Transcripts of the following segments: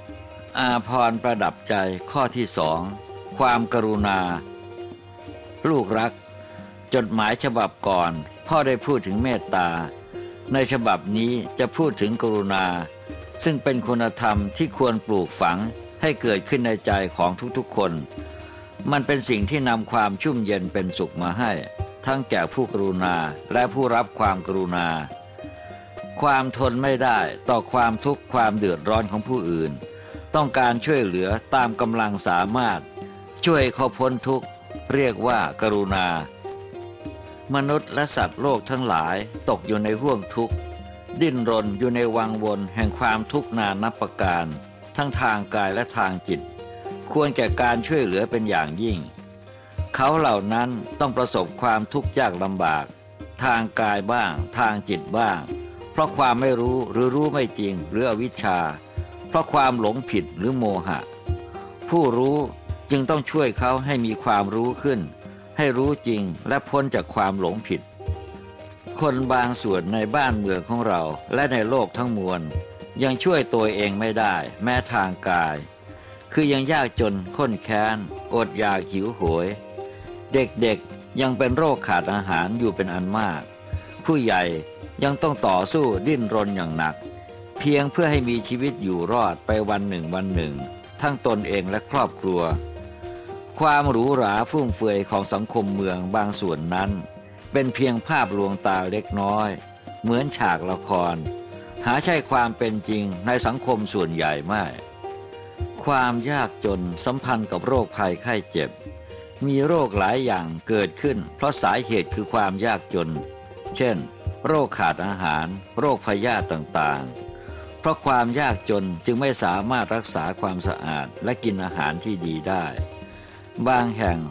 อาภรณ์ประดับใจข้อที่2ความกรุณาลูกรักจดหมายฉบับก่อนพ่อได้พูดถึงเมตตาในฉบับนี้จะพูดถึงกรุณาซึ่งเป็นคุณธรรมที่ควรปลูกฝังให้เกิดขึ้นในใจของทุกๆคนมันเป็นสิ่งที่นำความชุ่มเย็นเป็นสุขมาให้ทั้งแก่ผู้กรุณาและผู้รับความกรุณาความทนไม่ได้ต่อความทุกข์ความเดือดร้อนของผู้อื่นต้องการช่วยเหลือตามกำลังสามารถช่วยเขาพ้นทุกข์เรียกว่ากรุณามนุษย์และสัตว์โลกทั้งหลายตกอยู่ในห่วงทุกข์ดิ้นรนอยู่ในวังวนแห่งความทุกข์นานับประการทั้งทางกายและทางจิตควรแก่การช่วยเหลือเป็นอย่างยิ่งเขาเหล่านั้นต้องประสบความทุกข์ยากลำบากทางกายบ้างทางจิตบ้างเพราะความไม่รู้หรือรู้ไม่จริงหรืออวิชชาเพราะความหลงผิดหรือโมหะผู้รู้จึงต้องช่วยเขาให้มีความรู้ขึ้นให้รู้จริงและพ้นจากความหลงผิดคนบางส่วนในบ้านเมืองของเราและในโลกทั้งมวลยังช่วยตัวเองไม่ได้แม้ทางกายคือยังยากจนข้นแค้นอดอยากหิวโหยเด็กๆยังเป็นโรคขาดอาหารอยู่เป็นอันมากผู้ใหญ่ยังต้องต่อสู้ดิ้นรนอย่างหนักเพียงเพื่อให้มีชีวิตอยู่รอดไปวันหนึ่งทั้งตนเองและครอบครัวความหรูหราฟุ่มเฟือยของสังคมเมืองบางส่วนนั้นเป็นเพียงภาพลวงตาเล็กน้อยเหมือนฉากละครหาใช่ความเป็นจริงในสังคมส่วนใหญ่ไม่ความยากจนสัมพันธ์กับโรคภัยไข้เจ็บมีโรคหลายอย่างเกิดขึ้นเพราะสาเหตุคือความยากจนเช่นโรคขาดอาหารโรคพยาธิต่างๆเพราะความยากจนจึงไม่สามารถรักษาความสะอาดและกินอาหารที่ดีได้บางแห่ง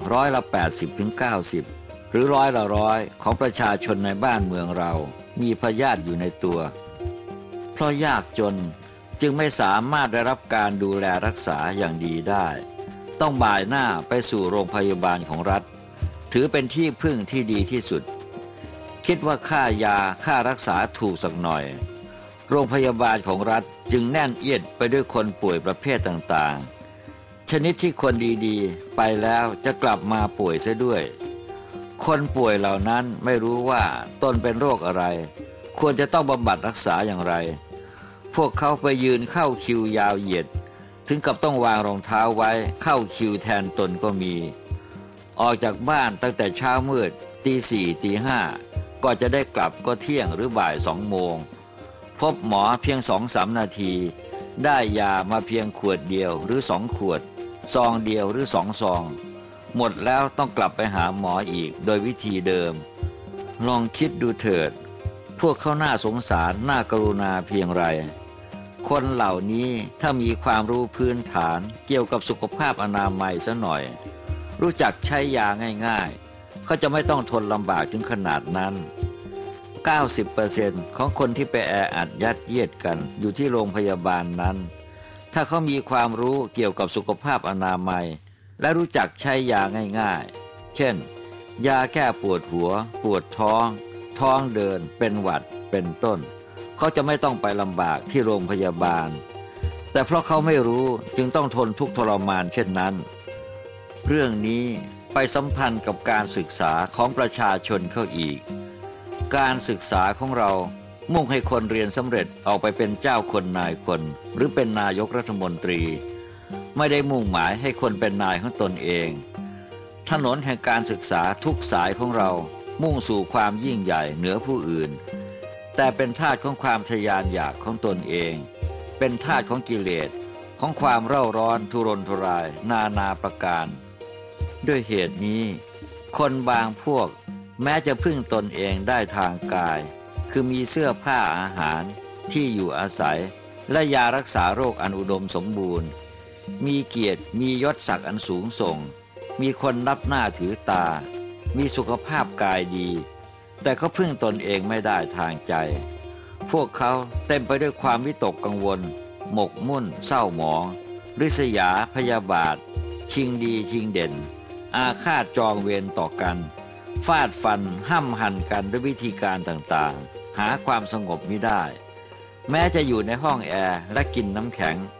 80-90%หรือ100%ของประชาชนในบ้านเมืองเรามีพยาธิอยู่ในตัวเพราะยากจนจึงไม่สามารถได้รับการดูแลรักษาอย่างดีได้ต้องบ่ายหน้าไปสู่โรงพยาบาลของรัฐถือเป็นที่พึ่งที่ดีที่สุดคิดว่าค่ายาค่ารักษาถูกสักหน่อยโรงพยาบาลของรัฐจึงแน่นเอียดไปด้วยคนป่วยประเภทต่างๆชนิดที่คนดีๆไปแล้วจะกลับมาป่วยเสียด้วยคนป่วยเหล่านั้นไม่รู้ว่าตนเป็นโรคอะไรควรจะต้องบำบัดรักษาอย่างไรพวกเขาไปยืนเข้าคิวยาวเหยียดถึงกับต้องวางรองเท้าไว้เข้าคิวแทนตนก็มีออกจากบ้านตั้งแต่เช้ามืดตีสี่ตีห้าก็จะได้กลับก็เที่ยงหรือบ่าย2 โมงพบหมอเพียง 2-3 นาทีได้ยามาเพียงขวดเดียวหรือ2 ขวดซองเดียวหรือ2 ซองหมดแล้วต้องกลับไปหาหมออีกโดยวิธีเดิมลองคิดดูเถิดพวกเขาน่าสงสารน่ากรุณาเพียงไรคนเหล่านี้ถ้ามีความรู้พื้นฐานเกี่ยวกับสุขภาพอนามัยซะหน่อยรู้จักใช้ยาง่ายๆเขาจะไม่ต้องทนลำบากถึงขนาดนั้น 90% ของคนที่ไปแออัดยัดเยียดกันอยู่ที่โรงพยาบาลนั้นถ้าเขามีความรู้เกี่ยวกับสุขภาพอนามัยและรู้จักใช้ยาง่ายๆเช่นยาแก้ปวดหัวปวดท้องเดินเป็นหวัดเป็นต้นเขาจะไม่ต้องไปลำบากที่โรงพยาบาลแต่เพราะเขาไม่รู้จึงต้องทนทุกข์ทรมานเช่นนั้นเรื่องนี้ไปสัมพันธ์กับการศึกษาของประชาชนเข้าอีกการศึกษาของเรามุ่งให้คนเรียนสำเร็จออกไปเป็นเจ้าคนนายคนหรือเป็นนายกรัฐมนตรีไม่ได้มุ่งหมายให้คนเป็นนายของตนเองถนนแห่งการศึกษาทุกสายของเรามุ่งสู่ความยิ่งใหญ่เหนือผู้อื่นแต่เป็นทาสของความทะยานอยากของตนเองเป็นทาสของกิเลสของความเร่าร้อนทุรนทุรายนาประการด้วยเหตุนี้คนบางพวกแม้จะพึ่งตนเองได้ทางกายคือมีเสื้อผ้าอาหารที่อยู่อาศัยและยารักษาโรคอันอุดมสมบูรณ์มีเกียรติมียศศักดิ์อันสูงส่งมีคนนับหน้าถือตามีสุขภาพกายดีแต่เขาพึ่งตนเองไม่ได้ทางใจพวกเขาเต็มไปด้วยความวิตกกังวลหมกมุ่นเศร้าหมองริษยาพยาบาทชิงดีชิงเด่นอาฆาตจองเวรต่อกันฟาดฟันห้ำหั่นกันด้วยวิธีการต่างๆหาความสงบมิได้แม้จะอยู่ในห้องแอร์และกินน้ำแข็ง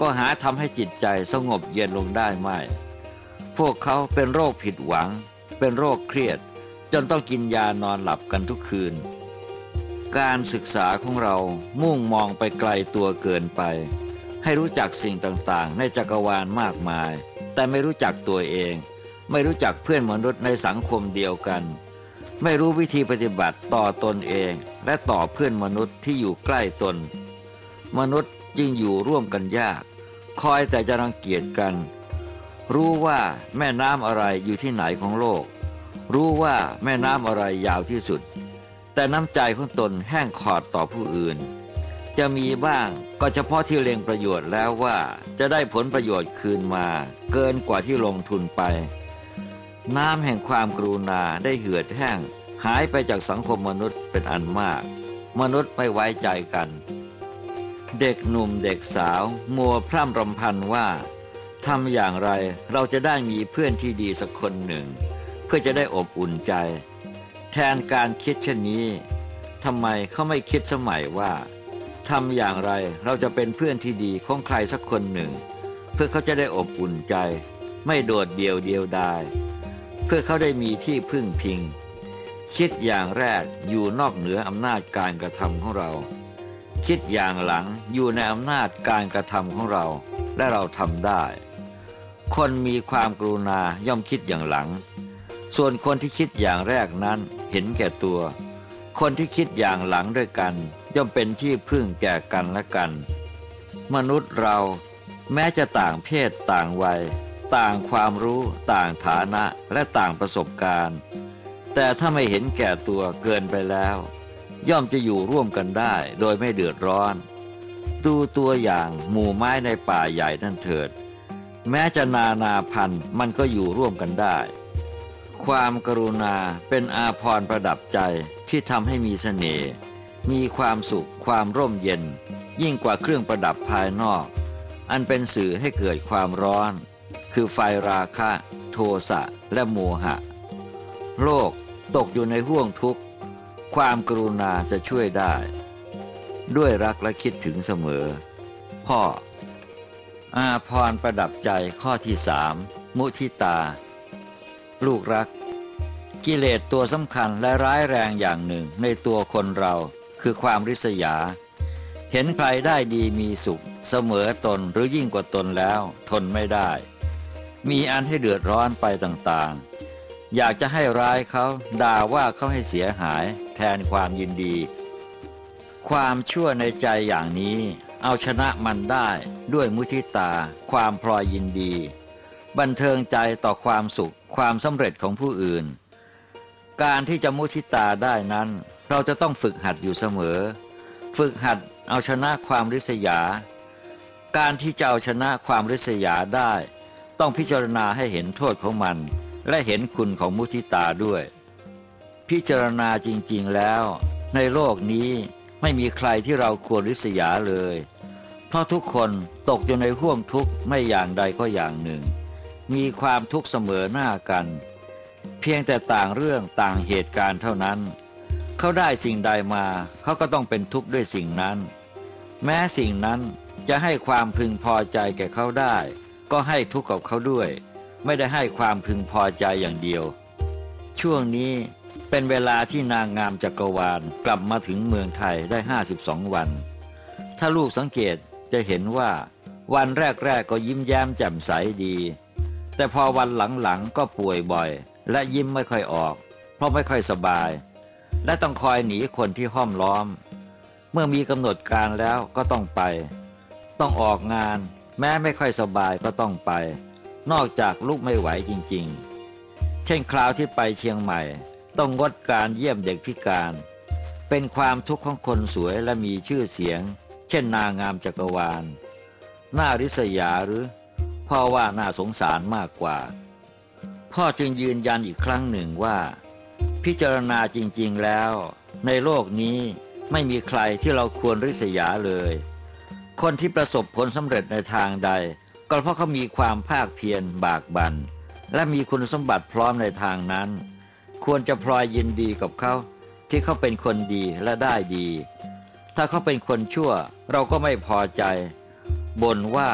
ก็หาทำให้จิตใจสงบเย็นลงได้ไม่พวกเขาเป็นโรคผิดหวังเป็นโรคเครียดจนต้องกินยานอนหลับกันทุกคืนการศึกษาของเรามุ่งมองไปไกลตัวเกินไปให้รู้จักสิ่งต่างๆในจักรวาลมากมายแต่ไม่รู้จักตัวเองไม่รู้จักเพื่อนมนุษย์ในสังคมเดียวกันไม่รู้วิธีปฏิบัติต่อตนเองและต่อเพื่อนมนุษย์ที่อยู่ใกล้ตนมนุษย์จึงอยู่ร่วมกันยากคอยแต่จะรังเกียจกันรู้ว่าแม่น้ำอะไรอยู่ที่ไหนของโลกรู้ว่าแม่น้ำอะไรยาวที่สุดแต่น้ำใจของตนแห้งขอดต่อผู้อื่นจะมีบ้างก็เฉพาะที่เล็งประโยชน์แล้วว่าจะได้ผลประโยชน์คืนมาเกินกว่าที่ลงทุนไปน้ำแห่งความกรุณาได้เหือดแห้งหายไปจากสังคมมนุษย์เป็นอันมากมนุษย์ไม่ไว้ใจกันเด็กหนุ่มเด็กสาวมัวพร่ำรำพันว่าทำอย่างไรเราจะได้มีเพื่อนที่ดีสักคนหนึ่งเพื่อจะได้อบอุ่นใจแทนการคิดเช่นนี้ทำไมเขาไม่คิดสมัยว่าทำอย่างไรเราจะเป็นเพื่อนที่ดีของใครสักคนหนึ่งเพื่อเขาจะได้อบอุ่นใจไม่โดดเดี่ยวดายเพื่อเขาได้มีที่พึ่งพิงคิดอย่างแรกอยู่นอกเหนืออำนาจการกระทำของเราคิดอย่างหลังอยู่ในอำนาจการกระทำของเราและเราทำได้คนมีความกรุณาย่อมคิดอย่างหลังส่วนคนที่คิดอย่างแรกนั้นเห็นแก่ตัวคนที่คิดอย่างหลังด้วยกันย่อมเป็นที่พึ่งแก่กันและกันมนุษย์เราแม้จะต่างเพศต่างวัยต่างความรู้ต่างฐานะและต่างประสบการณ์แต่ถ้าไม่เห็นแก่ตัวเกินไปแล้วย่อมจะอยู่ร่วมกันได้โดยไม่เดือดร้อนดูตัวอย่างหมู่ไม้ในป่าใหญ่นั่นเถิดแม้จะนาพันธุ์มันก็อยู่ร่วมกันได้ความกรุณาเป็นอาภรณ์ประดับใจที่ทำให้มีเสน่ห์มีความสุขความร่มเย็นยิ่งกว่าเครื่องประดับภายนอกอันเป็นสื่อให้เกิดความร้อนคือไฟราคะโทสะและโมหะโลกตกอยู่ในห้วงทุกข์ความกรุณาจะช่วยได้ด้วยรักและคิดถึงเสมอพ่ออาภรณ์ประดับใจข้อที่3มุทิตาลูกรักกิเลสตัวสำคัญและร้ายแรงอย่างหนึ่งในตัวคนเราคือความริษยาเห็นใครได้ดีมีสุขเสมอตนหรือยิ่งกว่าตนแล้วทนไม่ได้มีอันให้เดือดร้อนไปต่างๆอยากจะให้ร้ายเขาด่าว่าเขาให้เสียหายแทนความยินดีความชั่วในใจอย่างนี้เอาชนะมันได้ด้วยมุทิตาความพลอยยินดีบันเทิงใจต่อความสุขความสำเร็จของผู้อื่นการที่จะมุทิตาได้นั้นเราจะต้องฝึกหัดอยู่เสมอฝึกหัดเอาชนะความริษยาการที่จะเอาชนะความริษยาได้ต้องพิจารณาให้เห็นโทษของมันและเห็นคุณของมุทิตาด้วยพิจารณาจริงๆแล้วในโลกนี้ไม่มีใครที่เราควรริษยาเลยเพราะทุกคนตกอยู่ในห้วงทุกข์ไม่อย่างใดก็อย่างหนึ่งมีความทุกข์เสมอหน้ากันเพียงแต่ต่างเรื่องต่างเหตุการณ์เท่านั้นเขาได้สิ่งใดมาเขาก็ต้องเป็นทุกข์ด้วยสิ่งนั้นแม้สิ่งนั้นจะให้ความพึงพอใจแก่เขาได้ก็ให้ทุกข์กับเขาด้วยไม่ได้ให้ความพึงพอใจอย่างเดียวช่วงนี้เป็นเวลาที่นางงามจักรวาลกลับมาถึงเมืองไทยได้52วันถ้าลูกสังเกตจะเห็นว่าวันแรกๆก็ยิ้มแย้มแจ่มใสดีแต่พอวันหลังๆก็ป่วยบ่อยและยิ้มไม่ค่อยออกเพราะไม่ค่อยสบายและต้องคอยหนีคนที่ห้อมล้อมเมื่อมีกำหนดการแล้วก็ต้องไปต้องออกงานแม้ไม่ค่อยสบายก็ต้องไปนอกจากลูกไม่ไหวจริงๆเช่นคราวที่ไปเชียงใหม่ต้องงดการเยี่ยมเด็กพิการเป็นความทุกข์ของคนสวยและมีชื่อเสียงเช่นนางงามจักรวาลน่าริษยาหรือพ่อว่าน่าสงสารมากกว่าพ่อจึงยืนยันอีกครั้งหนึ่งว่าพิจารณาจริงๆแล้วในโลกนี้ไม่มีใครที่เราควรริษยาเลยคนที่ประสบผลสำเร็จในทางใดก็เพราะเขามีความภาคเพียรบากบั่นและมีคุณสมบัติพร้อมในทางนั้นควรจะพลอยยินดีกับเขาที่เขาเป็นคนดีและได้ดีถ้าเขาเป็นคนชั่วเราก็ไม่พอใจบ่นว่า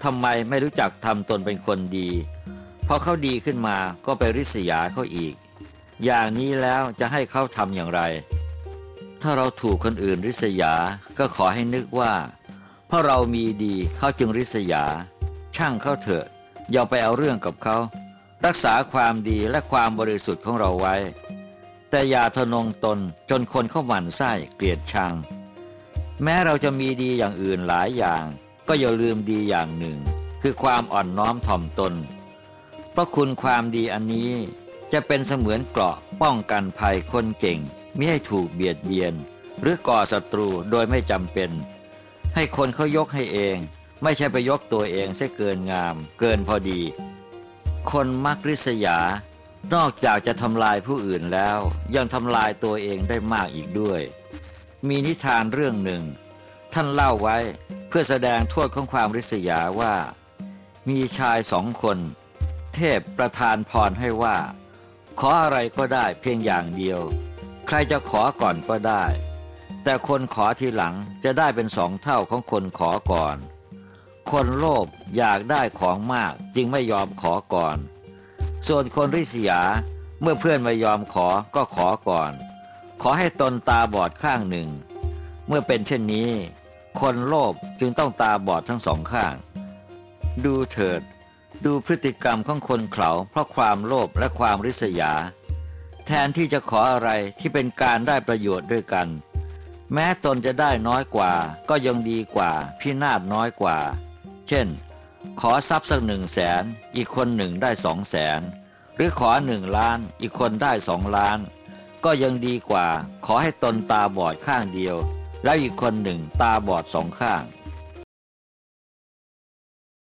ทำไมไม่รู้จักทำตนเป็นคนดีพอเขาดีขึ้นมาก็ไปริษยาเขาอีกอย่างนี้แล้วจะให้เขาทำอย่างไรถ้าเราถูกคนอื่นริษยาก็ขอให้นึกว่าเพราะเรามีดีเขาจึงริษยาช่างเขาเถอะอย่าไปเอาเรื่องกับเขารักษาความดีและความบริสุทธิ์ของเราไว้แต่อย่าทะนงตนจนคนเขาหมั่นไส้เกลียดชังแม้เราจะมีดีอย่างอื่นหลายอย่างก็อย่าลืมดีอย่างหนึ่งคือความอ่อนน้อมถ่อมตนเพราะคุณความดีอันนี้จะเป็นเสมือนเกราะป้องกันภัยคนเก่งไม่ให้ถูกเบียดเบียนหรือก่อศัตรูโดยไม่จำเป็นให้คนเขายกให้เองไม่ใช่ไปยกตัวเองเสียเกินงามเกินพอดีคนมักริษยานอกจากจะทำลายผู้อื่นแล้วยังทำลายตัวเองได้มากอีกด้วยมีนิทานเรื่องหนึ่งท่านเล่าไว้เพื่อแสดงโทษของความริษยาว่ามีชาย2 คนเทพประทานพรให้ว่าขออะไรก็ได้เพียงอย่างเดียวใครจะขอก่อนก็ได้แต่คนขอทีหลังจะได้เป็น2 เท่าของคนขอก่อนคนโลภอยากได้ของมากจึงไม่ยอมขอก่อนส่วนคนริษยาเมื่อเพื่อนไม่ยอมขอก็ขอก่อนขอให้ตนตาบอดข้างหนึ่งเมื่อเป็นเช่นนี้คนโลภจึงต้องตาบอดทั้ง2 ข้างดูเถิดดูพฤติกรรมของคนเขลาเพราะความโลภและความริษยาแทนที่จะขออะไรที่เป็นการได้ประโยชน์ด้วยกันแม้ตนจะได้น้อยกว่าก็ยังดีกว่าพินาศน้อยกว่าเช่นขอทรัพย์สัก100,000อีกคนหนึ่งได้200,000หรือขอ1 ล้านอีกคนได้2 ล้านก็ยังดีกว่าขอให้ตนตาบอดข้างเดียวแล้วอีกคนหนึ่งตาบอด2 ข้าง